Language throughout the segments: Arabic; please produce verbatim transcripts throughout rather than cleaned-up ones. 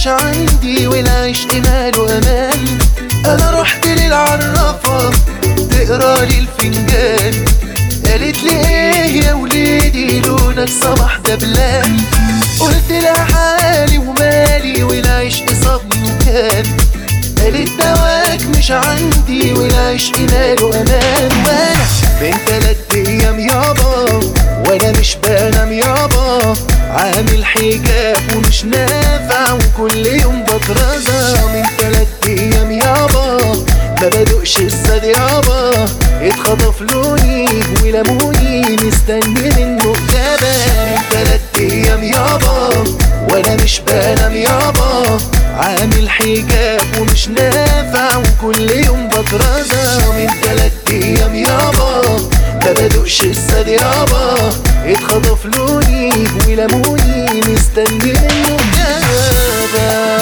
مش عندي والعشق ماله امان. انا رحت للعرافة تقرا لي الفنجان، قالت لي ايه يا وليدي لونك صباح دبلان. قلت لها حالي ومالي والعشق صابني وكان، قالت دواك مش عندي والعشق ماله امان. وانا من تلات ايام يابا وانا مش بنام يابا، عامل حجاب ومش نافع وكل يوم بطرزة. من تلات ايام يابا ما بدوقش الصاد يابا، اتخطف لوني ولموني مستني منه اجابة. من تلات ايام يابا وانا مش بنام يابا، عامل حجاب ومش نافع وكل يوم بطرزة. من تلات ايام يابا ما بدوقش الصاد يابا، اتخطف لوني ولموني مستني منه اجابة.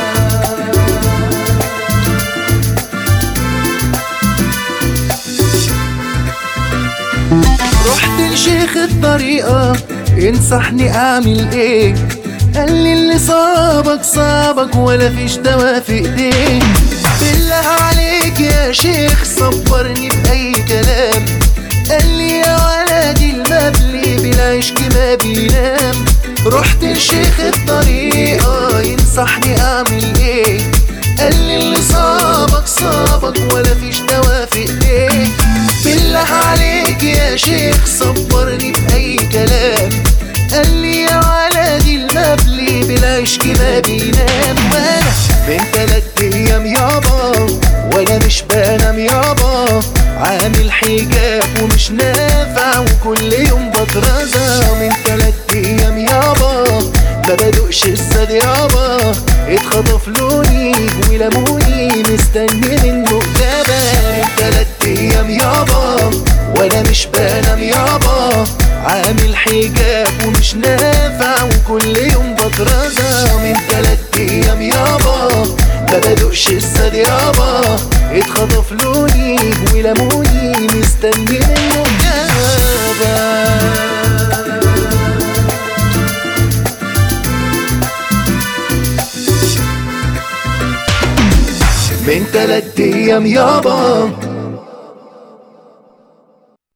رحت لشيخ الطريقة ينصحني اعمل ايه، قال لي اللي صابك صابك ولا فيش دوا في ايديه. بالله عليك يا شيخ صبرني بأي كلام، قال لي يا ولدي المبلي بالعشق ما بينام. رحت لشيخ الطريقة ينصحني اعمل ايه، قال لي اللي صابك صابك ولا فيش دوا في ايديه. بالله عليك يا شيخ صبرني بأي كلام، قال لي يا ولدي المبلي بالعشق ما بينام. وانا من تلات ايام يابا وانا مش بنام يابا، عامل حجاب ومش نافع وكل يوم بطرزة. من تلات ايام يابا ما بدوقش الصاد يابا، اتخطف لوني ولموني مستني منه اجابة. من تلات ايام يابا وانا مش بنام يابا، عامل حجاب ومش نافع وكل يوم بطرزة. من تلات ايام يابا ما بدوقش الصاد يابا، اتخطف لوني ولموني مستني منه اجابة. من تلات ايام يابا